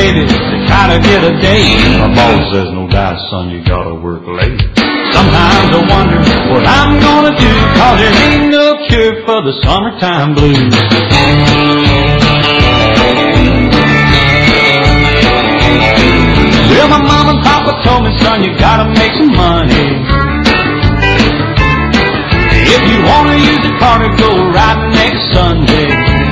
baby to try to get a date. My boss says, no doubt, son, you gotta work late. Sometimes I wonder what I'm gonna do, 'cause there ain't no cure for the summertime blues. Well, my mom and papa told me, son, you gotta make some money. If you wanna use the car to go riding next Sunday.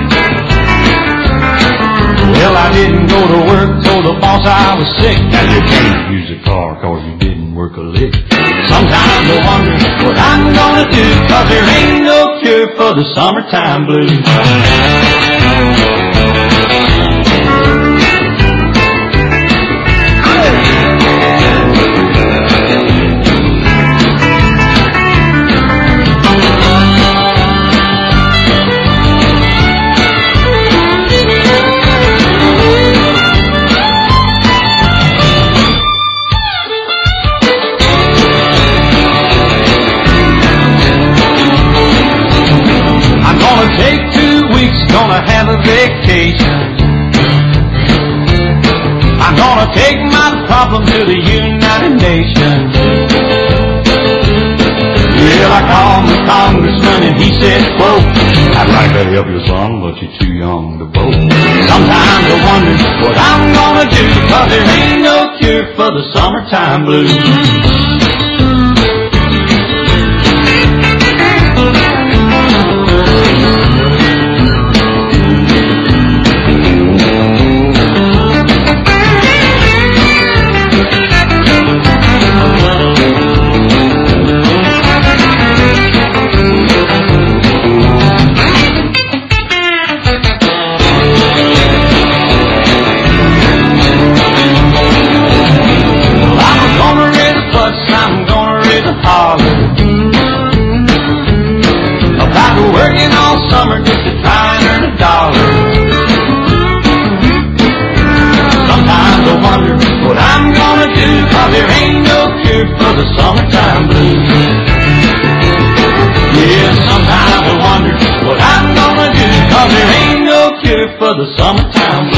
Well, I didn't go to work, told the boss I was sick. Now you can't use the car 'cause you didn't work a lick. Sometimes I wonder what I'm gonna do, 'cause there ain't no cure for the summertime blues. Take 2 weeks, gonna have a vacation. I'm gonna take my problem to the United Nations. Well, I called the congressman and he said, quote, I'd like to help you, son, but you're too young to vote. Sometimes I wonder what I'm gonna do, 'cause there ain't no cure for the summertime blues. About working all summer just to try and earn a dollar. Sometimes I wonder what I'm gonna do, 'cause there ain't no cure for the summertime blues. Yeah, sometimes I wonder what I'm gonna do, 'cause there ain't no cure for the summertime blues.